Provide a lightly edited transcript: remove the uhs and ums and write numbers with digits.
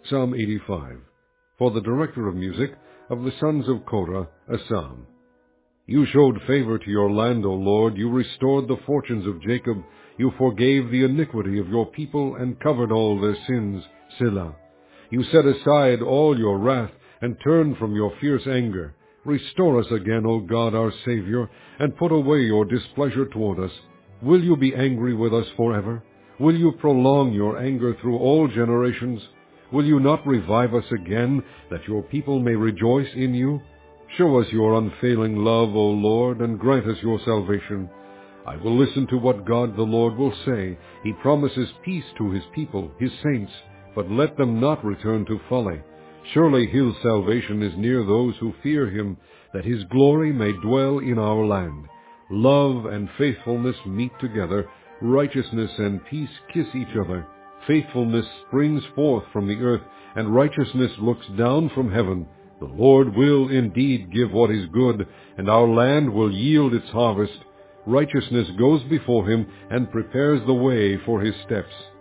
Psalm 85. For the director of music, of the sons of Korah, a psalm. You showed favor to your land, O Lord. You restored the fortunes of Jacob. You forgave the iniquity of your people and covered all their sins. Selah. You set aside all your wrath and turned from your fierce anger. Restore us again, O God, our Savior, and put away your displeasure toward us. Will you be angry with us forever? Will you prolong your anger through all generations? Will you not revive us again, that your people may rejoice in you? Show us your unfailing love, O Lord, and grant us your salvation. I will listen to what God the Lord will say. He promises peace to his people, his saints, but let them not return to folly. Surely his salvation is near those who fear him, that his glory may dwell in our land. Love and faithfulness meet together. Righteousness and peace kiss each other. Faithfulness springs forth from the earth, and righteousness looks down from heaven. The Lord will indeed give what is good, and our land will yield its harvest. Righteousness goes before him and prepares the way for his steps.